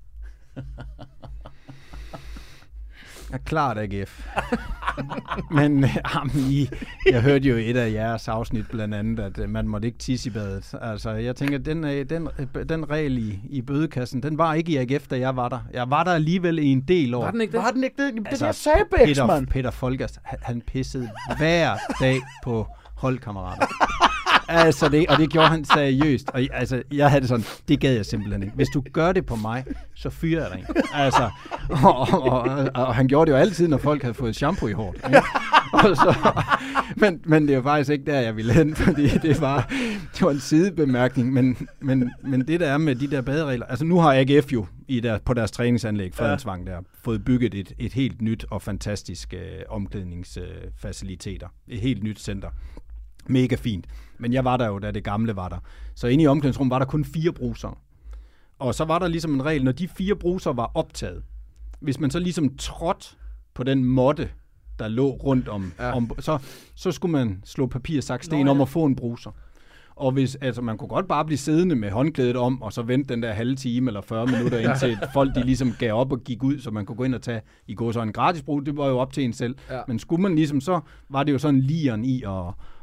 Ja, klart A G F. Men jamen, I, jeg hørte jo i et af jeres afsnit blandt andet, at øh, man måtte ikke tisse i badet. Altså, jeg tænker, den, øh, den, øh, den regel i, i bødekassen, den var ikke i A G F, da jeg var der. Jeg var der alligevel i en del år. Var den ikke det? Var den ikke det? Det er Altså, det, jeg sagde, Bæks, Peter, mand. Peter Folkers, han, han pissede hver dag på holdkammerater. Altså det, og det gjorde han seriøst. Og altså, jeg havde det sådan, det gad jeg simpelthen ikke. Hvis du gør det på mig, så fyrer jeg dig ikke. Altså, og, og, og, og, han gjorde det jo altid, når folk havde fået shampoo i håret. Ikke? Og så, men, men det er faktisk ikke der, jeg ville hen, fordi det var, det var en sidebemærkning. Men, men, men det der er med de der baderegler, altså nu har A G F jo i der, på deres træningsanlæg, Fredensvang der, fået bygget et, et helt nyt og fantastisk øh, omklædningsfaciliteter. Øh, et helt nyt center. Mega fint. Men jeg var der jo, da det gamle var der. Så inde i omklædningsrummet var der kun fire brusere. Og så var der ligesom en regel, når de fire brusere var optaget, hvis man så ligesom trådte på den måtte, der lå rundt om, ja. om så, så skulle man slå papir, saks, sten Nå, ja. om at få en bruser. Og hvis, altså man kunne godt bare blive siddende med håndklædet om, og så vente den der halve time eller fyrre minutter, indtil folk de ligesom gav op og gik ud, så man kunne gå ind og tage i går så en gratis brug. Det var jo op til en selv. Ja. Men skulle man ligesom, så var det jo sådan lieren i at,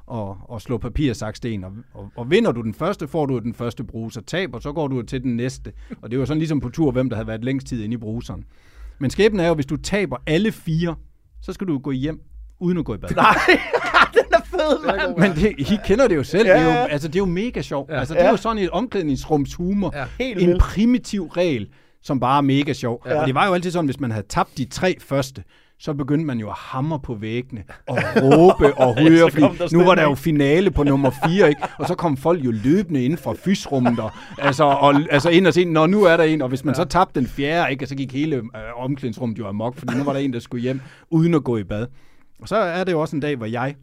og, og slå papir, saks, sten. Og, og, og vinder du den første, får du den første bruser. Taber, så går du til den næste. Og det var sådan ligesom på tur, hvem der havde været længst tid inde i bruseren. Men skæbnen er jo, hvis du taber alle fire, så skal du gå hjem uden at gå i bad. Nej, den er fed, mand. Men det, I kender det jo selv. Ja. Det, er jo, altså, det er jo mega sjovt. Ja. Altså, det er Ja. jo sådan et omklædningsrumshumor. Ja. Helt En vildt. primitiv regel, som bare er mega sjov. Ja. Og det var jo altid sådan, hvis man havde tabt de tre første, så begyndte man jo at hamre på væggene og råbe og høre, Så kom fordi der nu var der stemning. jo finale på nummer fire, ikke? Og så kom folk jo løbende ind fra fysrummet og, altså, og, altså ind og se, nå, nu er der en, og hvis man ja. så tabte den fjerde, ikke? Og så gik hele øh, omklædningsrummet jo amok, fordi nu var der en, der skulle hjem uden at gå i bad. Og så er det jo også en dag, hvor jeg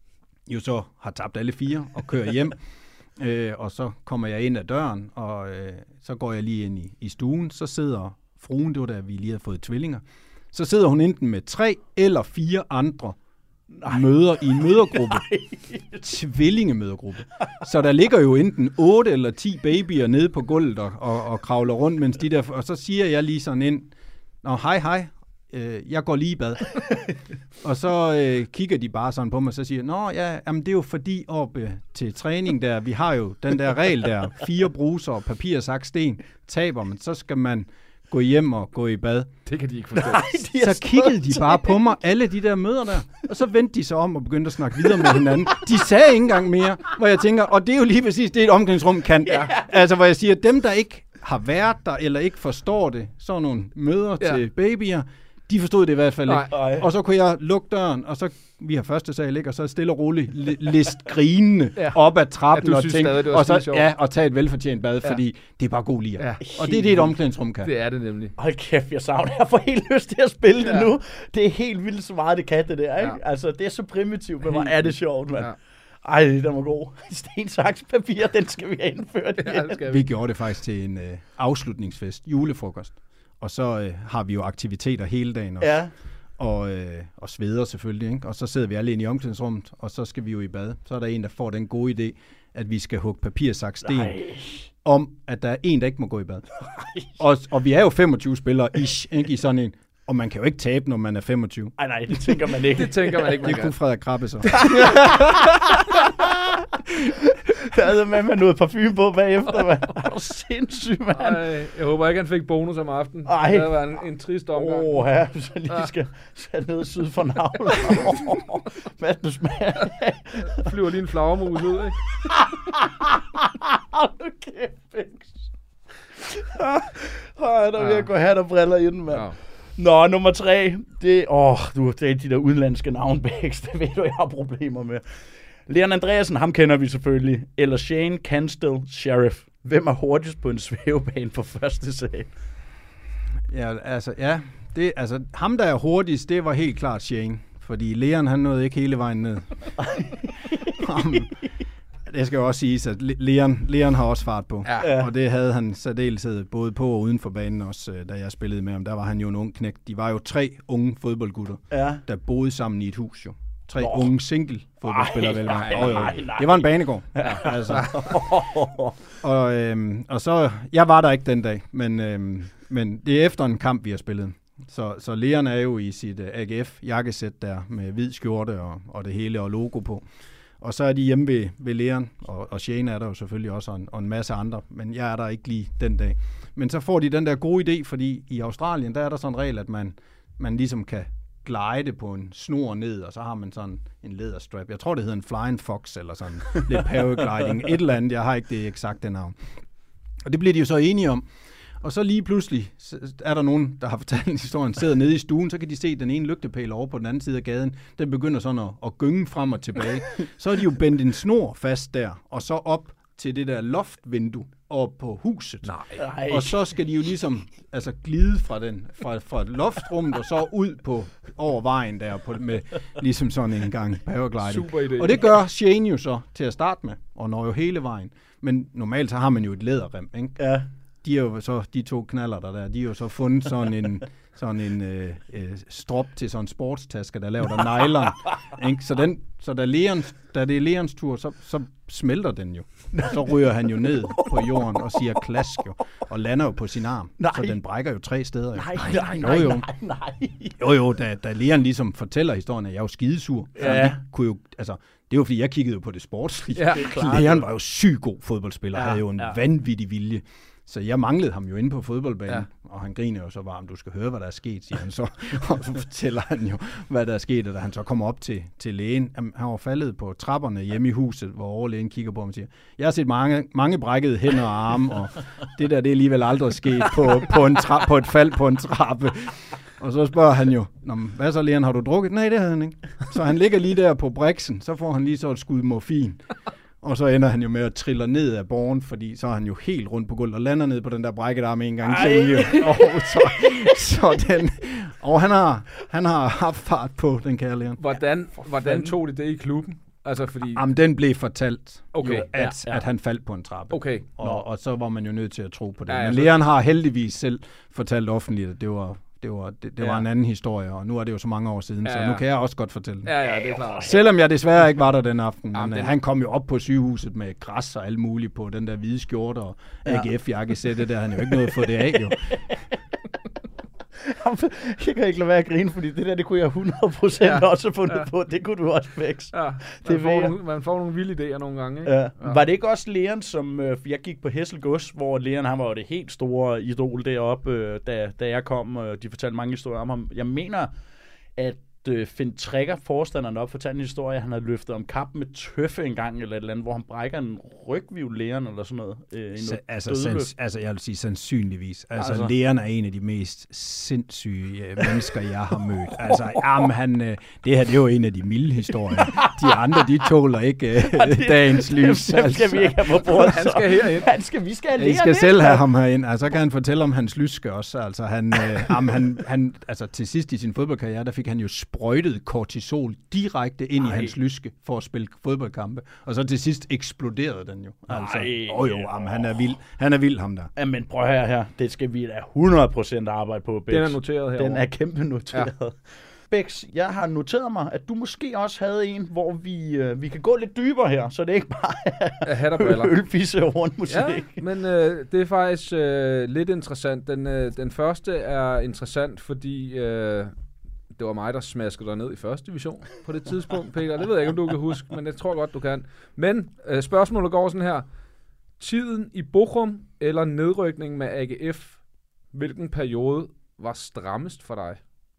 jo så har tabt alle fire og kører hjem. Øh, og så kommer jeg ind ad døren, og øh, så går jeg lige ind i, i stuen. Så sidder fruen, det var da vi lige havde fået tvillinger, så sidder hun enten med tre eller fire andre Nej. møder i en mødergruppe. Tvillingemødergruppe. Så der ligger jo enten otte eller ti babyer nede på gulvet og, og, og kravler rundt, mens de der, og så siger jeg lige sådan ind, nå hej hej, øh, jeg går lige i bad. Og så øh, kigger de bare sådan på mig, og så siger nå ja, jamen, det er jo fordi oppe til træning der, vi har jo den der regel der, fire bruser og papir, saks, sten, taber man, så skal man gå hjem og gå i bad. Det kan de ikke forstå. Nej, de er Så kiggede de bare på mig, alle de der møder der, og så vendte de sig om og begyndte at snakke videre med hinanden. De sagde ikke engang mere, hvor jeg tænker, og det er jo lige præcis det, et omklædningsrum kan. Ja. Altså, hvor jeg siger, dem der ikke har været der, eller ikke forstår det, sådan nogle møder ja. til babyer, de forstod det i hvert fald ikke. Nej. Og så kunne jeg lukke døren, og så, vi har første sal, ikke? Og så stille og roligt li- list grinende ja. op ad trappen, Ja, og, synes tænke, stadig, det var og, så, sjovt. ja, og tage et velfortjent bad, Ja. fordi det er bare god lir. Ja. Og det er det, et omklædningsrum kan. Det er det nemlig. Hold kæft, jeg savner. Jeg får helt lyst til at spille ja. Ja. det nu. Det er helt vildt så meget, det kan det der, ikke? Ja. Altså, det er så primitivt, men hvor Helt er det sjovt, mand. Ja. Ej, den var god. Sten, saks, papir, den skal vi have indført igen. Ja, det skal Vi vi. gjorde det faktisk til en øh, afslutningsfest, julefrokost. Og så øh, har vi jo aktiviteter hele dagen også. Ja. Og, øh, og sveder selvfølgelig, ikke? Og så sidder vi alle inde i omklædningsrummet, og så skal vi jo i bad. Så er der en, der får den gode idé, at vi skal hugge papir, saks, sten, Nej. om at der er en, der ikke må gå i bad. Og, og vi er jo femogtyve spillere ish, ikke, i sådan en. Og man kan jo ikke tabe, når man er femogtyve. Ej, nej, det tænker man ikke. Det tænker man ikke, man Det kunne kan. Frederik Krabbe så. Der havde man med noget parfume på bagefter, mand. Er du sindssyg, mand? Ej, jeg håber ikke, han fik bonus om aftenen. Ej. Det var en, en trist omgang. Åh, oh, ja, så lige skal sætte ned syd for navlen. Hvad du smager? Flyver lige en flagermus ud, ikke? Hold nu kæft, Bæks. Ej, der er ved at gå hat og briller inden, mand. Ja. Nå, nummer tre. Det, åh, du, det er de der udenlandske navnbæks. Det ved du, jeg har problemer med. Leon Andreasen, ham kender vi selvfølgelig. Eller Shane Canstill Sheriff. Hvem er hurtigst på en svævebane på første sal? Ja, altså, ja. Det, altså, ham, der er hurtigst, det var helt klart Shane. Fordi Leon, han nåede ikke hele vejen ned. Ham, det skal jo også siges, at Le- Leon, Leon har også fart på. Ja. Og det havde han særdeleshed både på og uden for banen også, øh, da jeg spillede med ham. Der var han jo en ung knægt. De var jo tre unge fodboldgutter, Ja. der boede sammen i et hus jo. Tre Nå. unge single fodboldspillere, Ej, vel? nej, Jo, jo. nej, nej. Det var en banegård. Ja, altså. og, øhm, og så, jeg var der ikke den dag, men, øhm, men det er efter en kamp, vi har spillet. Så, så Leon er jo i sit uh, A G F-jakkesæt der med hvid skjorte og, og det hele og logo på. Og så er de hjemme ved, ved Leon, og, og Shane er der jo selvfølgelig også, og en, og en masse andre, men jeg er der ikke lige den dag. Men så får de den der gode idé, fordi i Australien, der er der sådan en regel, at man, man ligesom kan glide på en snor ned, og så har man sådan en læderstrap. Jeg tror, det hedder en flying fox, eller sådan lidt paragliding, et eller andet. Jeg har ikke det eksakte navn. Og det bliver de jo så enige om. Og så lige pludselig er der nogen, der har fortalt en historie, sidder nede i stuen, så kan de se den ene lygtepæl over på den anden side af gaden. Den begynder sådan at, at gynge frem og tilbage. Så er de jo bændt en snor fast der, og så op til det der loftvindue op på huset. Nej. Og så skal de jo ligesom altså glide fra den fra, fra loftrummet og så ud på over vejen der på, med ligesom sådan en gang paragliding. Super idé. Og det gør Shane jo så til at starte med, og når jo hele vejen. Men normalt så har man jo et læderrem, ikke? Ja. de er jo så, de to knaller der der, de er jo så fundet sådan en, sådan en øh, øh, strop til sådan en sportstaske, der laver der nylon. Ikke? Så, den, så da, Leons, da det er Leons tur, så, så smelter den jo. Så ryger han jo ned på jorden og siger klask jo, og lander jo på sin arm. Nej. Så den brækker jo tre steder. Jo. Nej, nej, nej, jo, jo. nej, nej. Jo, jo, da, da Leon ligesom fortæller historien, at jeg er jo skidesur. Ja. Kunne jo, altså, det var fordi, jeg kiggede jo på det sportslige. Ja, Leon var jo syg god fodboldspiller, ja, havde jo en ja. vanvittig vilje. Så jeg manglede ham jo inde på fodboldbanen, ja. og han griner jo så varmt, du skal høre, hvad der er sket, siger han så. Og så fortæller han jo, hvad der er sket, og da han så kommer op til, til lægen, han var faldet på trapperne hjemme i huset, hvor overlægen kigger på ham og siger, jeg har set mange, mange brækkede hænder og arme, og det der, det er alligevel aldrig sket på, på, en tra- på et fald på en trappe. Og så spørger han jo, hvad så Leon, har du drukket? Nej, det havde han ikke. Så han ligger lige der på briksen, så får han lige så et skud morfin. Og så ender han jo med at trille ned af borgen, fordi så er han jo helt rundt på gulvet og lander ned på den der brækket arm en gang til. Og, så, så den, og han har, han har haft fart på, den kære Leon. Hvordan, hvordan tog det det i klubben? Altså fordi... Jamen, den blev fortalt, okay, jo, at, ja, ja. at han faldt på en trappe. Okay. Og, og så var man jo nødt til at tro på det. Ja, ja, Men Leon har heldigvis selv fortalt offentligt, at det var... Det var, det, det ja. var en anden historie, og nu er det jo så mange år siden, ja, ja. så nu kan jeg også godt fortælle den. Ja, ja, det er klart. Selvom jeg desværre ikke var der den aften, men ja, den... han kom jo op på sygehuset med græs og alt muligt på den der hvide skjorte og A G F-jakkesætte der, han jo ikke noget at få det af, jo. Jeg kan ikke lade være at grine, fordi det der, det kunne jeg hundrede procent ja. også fundet ja. på. Det kunne du også, Bex. Ja, man, får nogle, man får nogle vilde idéer nogle gange, ikke? Ja. Ja. Var det ikke også Leon, som... Øh, jeg gik på Hessel Gods, hvor Leon, han var jo det helt store idol deroppe, øh, da, da jeg kom, og de fortalte mange historier om ham. Jeg mener, at øh, Finn Trækker, forstanderen op, fortalte en historie, han havde løftet om kap med tøffe en gang, eller et eller andet, hvor han brækker en rygviv Leon, eller sådan noget. Øh, noget altså, sans, altså, jeg vil sige sandsynligvis. Altså, altså, Leon er en af de mest sindssyge øh, mennesker, jeg har mødt. Altså, jamen, han, øh, det her, det er jo en af de milde historier. De andre, de tåler ikke øh, det, dagens lys. Dem skal vi ikke have på bordet. Han skal herind. Han skal, vi skal have Leon. I skal selv have ham herind. Altså, så kan han fortælle om hans lyske også. Altså, han, øh, jamen, han, han, altså, til sidst i sin fodboldkarriere, der fik han jo sprøjtet kortisol direkte ind Ej. i hans lyske for at spille fodboldkampe. Og så til sidst eksploderede den jo. Altså, Ej, oh jo, jamen, han er vild. Han er vild, ham der. Jamen prøv her her. Det skal vi da hundrede procent arbejde på, Bex. Den er noteret herovre. Den er kæmpe noteret. Ja. Bex, jeg har noteret mig, at du måske også havde en, hvor vi, øh, vi kan gå lidt dybere her, så det er ikke bare ølfisse hornmusik. Ja, men øh, det er faktisk øh, lidt interessant. Den, øh, den første er interessant, fordi... Øh, det var mig, der smaskede dig ned i første division på det tidspunkt, Peter. Det ved jeg ikke, om du kan huske, men jeg tror godt, du kan. Men øh, spørgsmålet går sådan her. Tiden i Bochum eller nedrykningen med A G F, hvilken periode var strammest for dig?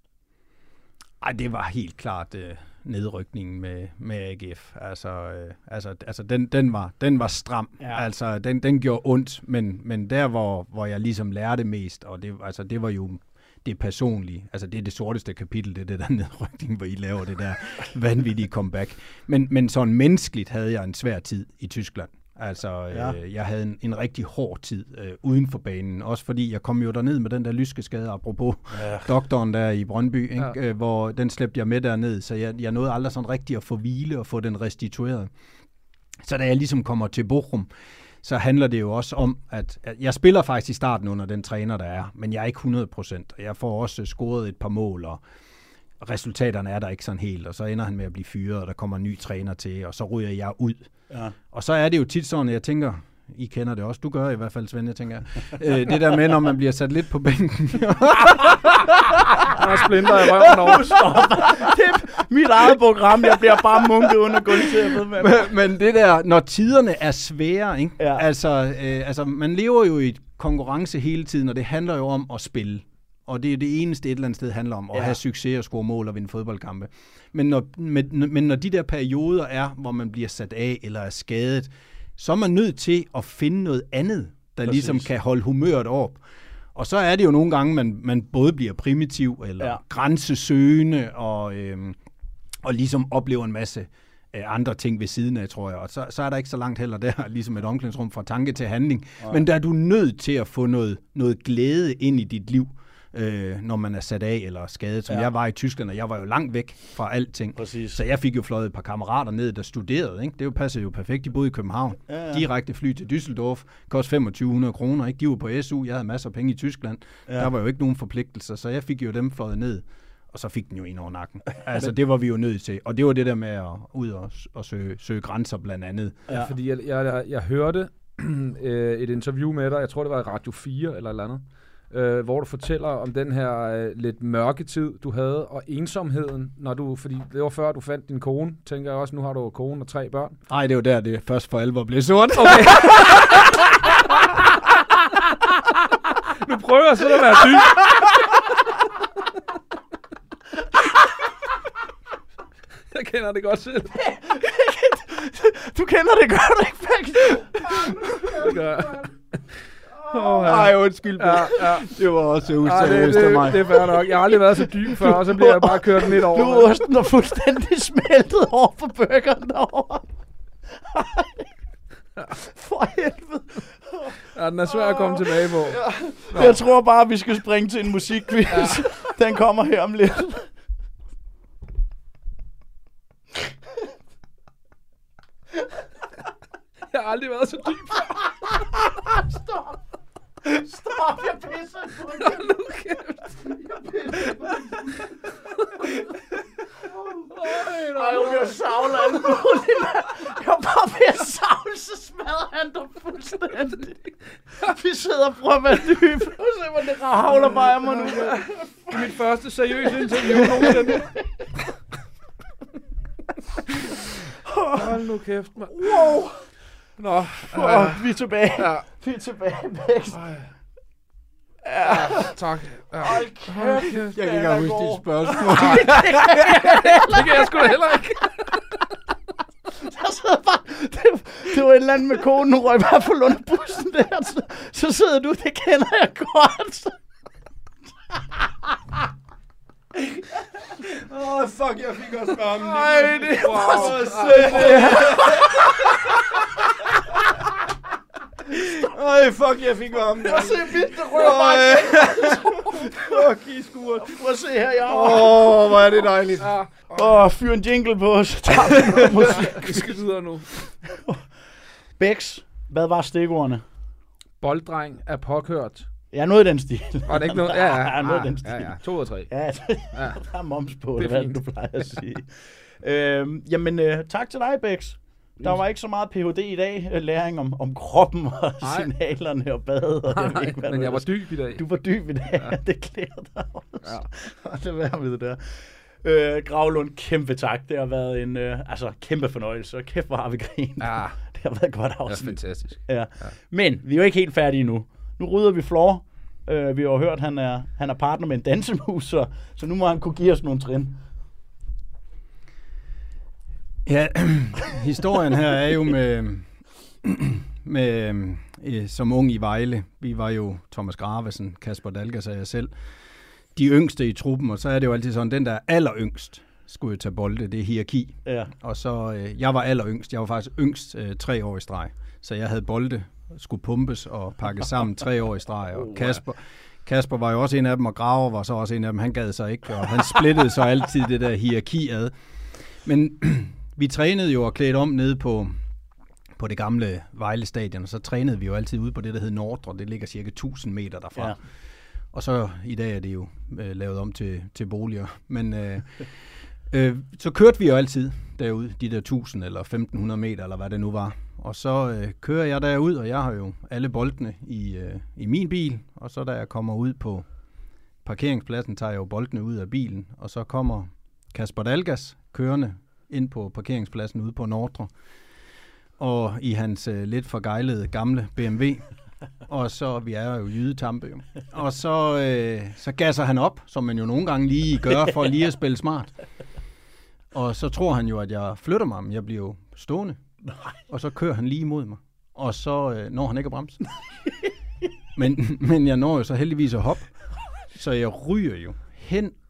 Ej, det var helt klart øh, nedrykningen med, med A G F. Altså, øh, altså, altså den, den, var, den var stram. Ja. Altså, den, den gjorde ondt, men, men der, hvor, hvor jeg ligesom lærte mest, og det, altså, det var jo... det personlige. Altså, det er det sorteste kapitel, det er det der nedrykning, hvor I laver det der vanvittige comeback. Men, men sådan menneskeligt havde jeg en svær tid i Tyskland. Altså, ja. øh, jeg havde en, en rigtig hård tid øh, uden for banen. Også fordi jeg kom jo derned med den der lyskeskade, apropos ja. doktoren der i Brøndby, ikke? Ja. Øh, hvor den slæbte jeg med derned, så jeg, jeg nåede aldrig sådan rigtig at få hvile og få den restitueret. Så da jeg ligesom kommer til Bochum, så handler det jo også om, at, at jeg spiller faktisk i starten under den træner, der er, men jeg er ikke hundrede procent. Jeg får også scoret et par mål, og resultaterne er der ikke sådan helt, og så ender han med at blive fyret, og der kommer en ny træner til, og så ryger jeg ud. Ja. Og så er det jo tit sådan, jeg tænker, I kender det også, du gør i hvert fald, Svend, jeg tænker, øh, det der med, når man bliver sat lidt på bænken. Han har splinter i røven over. Det er mit eget program, jeg bliver bare munket under gulvtæppet. Men, men det der, når tiderne er svære, ikke? Ja. Altså, øh, altså, man lever jo i et konkurrence hele tiden, og det handler jo om at spille. Og det er det eneste et eller andet sted handler om, at ja. have succes og score mål og vinde fodboldkampe. Men når, men, men når de der perioder er, hvor man bliver sat af eller er skadet, så er man nødt til at finde noget andet, der Præcis. ligesom kan holde humøret op. Og så er det jo nogle gange, man, man både bliver primitiv eller ja. grænsesøgende og, øhm, og ligesom oplever en masse øh, andre ting ved siden af, tror jeg. Og så, så er der ikke så langt heller der, ligesom et omklædningsrum fra tanke til handling. Ja. Men der er du nødt til at få noget, noget glæde ind i dit liv. øh, når man er sat af eller skadet, som ja. jeg var i Tyskland, og jeg var jo langt væk fra alting. Præcis. Så jeg fik jo fløjet et par kammerater ned, der studerede. Ikke? Det jo passede jo perfekt. De boede i København. Ja, ja. Direkte fly til Düsseldorf. Kost femogtyve hundrede kroner. Ikke? De var på S U. Jeg havde masser af penge i Tyskland. Ja. Der var jo ikke nogen forpligtelser, så jeg fik jo dem fløjet ned. Og så fik den jo en over nakken. Altså, det var vi jo nødt til. Og det var det der med at ud og, og søge, søge grænser blandt andet. Ja, fordi jeg, jeg, jeg, jeg hørte et interview med dig, jeg tror det var i Radio fire eller et eller andet, øh, hvor du fortæller om den her øh, lidt mørke tid, du havde, og ensomheden, når du, fordi det var før du fandt din kone, tænker jeg også, nu har du kone og tre børn. Nej, det var der, det først for alvor blev sort. Okay. Nu prøver jeg så at være dyb. Jeg kender det godt selv. Du kender det godt, ikke, faktisk? Det gør jeg. Oh, ja. Ej, undskyld. Ja, ja. Det var også useriøst af mig. Det er fair nok. Jeg har aldrig været så dyb før, og så bliver jeg bare kørt midt over. Nu er osten der fuldstændig smeltet over for burgeren derovre. For helvede. Ja, den er svær at komme tilbage på. Ja. Jeg tror bare, vi skal springe til en musikquiz. Ja. Den kommer her om lidt. Jeg har aldrig været så dyb. Stop. Stop, jeg pisser på det. Hold nu kæft. Jeg pisser på det. Ej, jeg vil savle alt muligt. Jeg er bare ved at savle, så smadrer han dig fuldstændig. Vi sidder og prøver at være dyb. Og se, hvor det havler bare af mig nu. Det er mit første seriøse interview nogensinde. Hold nu kæft, mand. Wow. Nå, øh, oh, vi er tilbage. Ja. Vi er tilbage, Bex. Ja, tak. Ja. Hold kæft. Jeg kan ikke engang huske dit spørgsmål. Det kan jeg sgu da heller ikke. Der sidder bare... Det, det var et eller andet med konen, nu røg bare på lundebussen der. Så, så sidder du, det kender jeg godt. Åh, oh, fuck, jeg fik også varme. Nej, det er wow. bare så sødt. Ej, fuck, jeg fik varme. Prøv at se, mit rører bare. Fuck, I skuret. Prøv at se her, jeg Åh, oh, hvor er det dejligt. Åh, oh, fyr en jingle på os. Tak, vi skal videre nu. Bex, hvad var stikordene? Bolddreng er påkørt. Ja, noget i den stil. Var det ikke noget? Ja, ja. ja noget i den stil. Ja, ja. To og tre. Ja, ja. Der er moms på, det, det er hvad du plejer at sige. øhm, jamen, øh, tak til dig, Bex. Der var ikke så meget P H D i dag, læring om, om kroppen og nej. signalerne og badet. Og nej, jeg ved ikke, hvad men jeg var dyb i dag. Du var dyb i dag, ja. Det klæder dig også. Ja. Det var med det der. Øh, Gravlund, kæmpe tak. Det har været en øh, altså, kæmpe fornøjelse. Kæft, hvor har vi grint. Ja. Det har været godt afsnit. Det er fantastisk. Ja. Ja. Men vi er jo ikke helt færdige nu. Nu rydder vi floor. Øh, vi har jo hørt, at han er, han er partner med en dansemus, så, så nu må han kunne give os nogle trin. Ja, historien her er jo med, med øh, som ung i Vejle. Vi var jo Thomas Gravesen, Kasper Dalgas og jeg selv. De yngste i truppen, og så er det jo altid sådan, den der er alleryngst skulle jo tage bolde, det er hierarki. Ja. Og så, øh, jeg var alleryngst, jeg var faktisk yngst øh, tre år i streg, så jeg havde bolde, skulle pumpes og pakkes sammen tre år i streg, og Kasper... Kasper var jo også en af dem, og Graver var så også en af dem. Han gad sig ikke, og han splittede så altid det der hierarki ad. Men vi trænede jo og klædte om nede på, på det gamle Vejle Stadion, og så trænede vi jo altid ude på det, der hed Nordre. Det ligger cirka tusind meter derfra. Ja. Og så i dag er det jo øh, lavet om til, til boliger. Men øh, øh, så kørte vi jo altid derude, de der tusind eller femten hundrede meter, eller hvad det nu var. Og så øh, kører jeg derud, og jeg har jo alle boldene i, øh, i min bil. Og så da jeg kommer ud på parkeringspladsen, tager jeg jo boldene ud af bilen. Og så kommer Kasper Dalgas kørende ind på parkeringspladsen ude på Nordre. Og i hans øh, lidt forgejlede gamle B M W. Og så, vi er jo jydetampe jo. Og så, øh, så gasser han op, som man jo nogle gange lige gør for lige at spille smart. Og så tror han jo, at jeg flytter mig, men jeg bliver jo stående. Nej. Og så kører han lige imod mig. Og så øh, når han ikke at bremse. men, men jeg når jo så heldigvis at hoppe. Så jeg ryger jo hen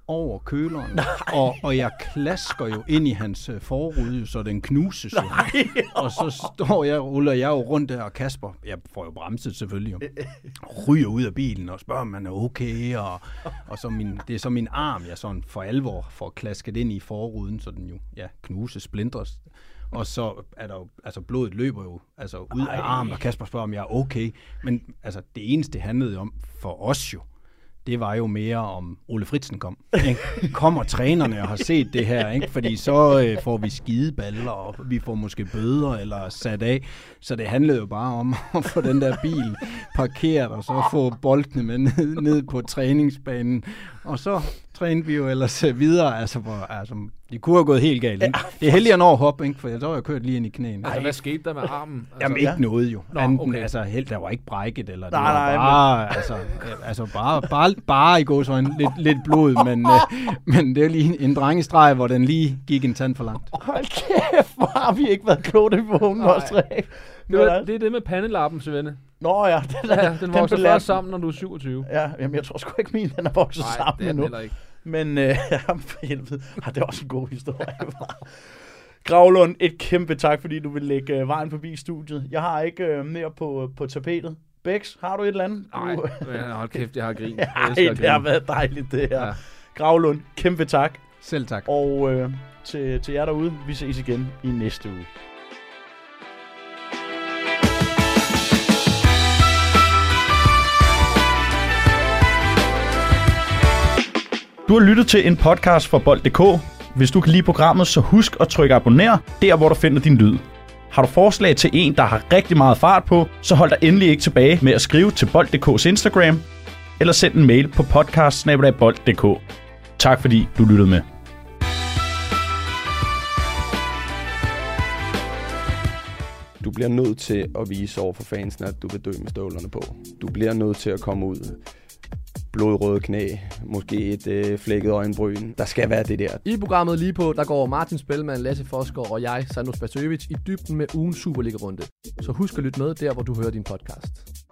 over køleren, og, og jeg klasker jo ind i hans øh, forrude, så den knuses jo. Og så står jeg, ruller jeg jo rundt der, og Kasper, jeg får jo bremset selvfølgelig, jo, ryger ud af bilen og spørger, om man er okay, og, og så min, det er så min arm, jeg sådan for alvor får klasket ind i forruden, så den jo ja, knuses, splindres. Og så er der jo, altså blodet løber jo altså ud Ej. af armen, og Kasper spørger, om jeg er okay. Men altså det eneste, det handlede om for os jo, det var jo mere om Ole Fritzen kom. Ikke? Kommer trænerne og har set det her, ikke? Fordi så øh, får vi skideballer, og vi får måske bøder eller sat af. Så det handlede jo bare om at få den der bil parkeret, og så få boldene med ned, ned på træningsbanen. Og så trænede vi jo ellers videre. Altså, hvor, altså det kunne have gået helt galt. Ikke? Det er heldigt at nå at hoppe, ikke? For jeg tror, jeg kørt lige ind i knæene. Altså, hvad skete der med armen? Altså, Jamen ikke ja. noget jo. Nå, Anden, okay. altså, helt, der var ikke brækket, eller det nej, var nej, bare, men... altså, altså bare, bare, bare i gåsøjne lidt, lidt blod, men, øh, men det er lige en drengestreg, hvor den lige gik en tand for langt. Hold kæft, hvor har vi ikke været kloge på unge os tre. Det, var, det er det med pandelappen, Svende. Nå ja, den, ja, den vokser først sammen, når du er syvogtyve. Ja, jamen jeg tror sgu ikke min, den er vokset Nej, sammen det er endnu. heller ikke. Men øh, for helvede, ah, det er også en god historie. Gravlund, et kæmpe tak, fordi du vil lægge øh, vejen forbi studiet. Jeg har ikke øh, mere på, på tapetet. Bex, har du et eller andet? Nej, hold kæft, jeg har grint. Ja, det har været dejligt det her. Ja. Gravlund, kæmpe tak. Selv tak. Og øh, til, til jer derude, vi ses igen i næste uge. Du har lyttet til en podcast fra Bold punktum d k. Hvis du kan lide programmet, så husk at trykke abonner, der hvor du finder din lyd. Har du forslag til en, der har rigtig meget fart på, så hold dig endelig ikke tilbage med at skrive til Bold punktum d k's Instagram, eller send en mail på podcast snabel-a bold punktum d k. Tak fordi du lyttede med. Du bliver nødt til at vise over for fansen, at du vil dø med støvlerne på. Du bliver nødt til at komme ud blodrøde knæ, måske et øh, flækket øjenbryn. Der skal være det der. I programmet lige på, der går Martin Spellmann, Lasse Forsgaard og jeg, Sandro Spasojevic, i dybden med ugens Superliga-runde. Så husk at lytte med der, hvor du hører din podcast.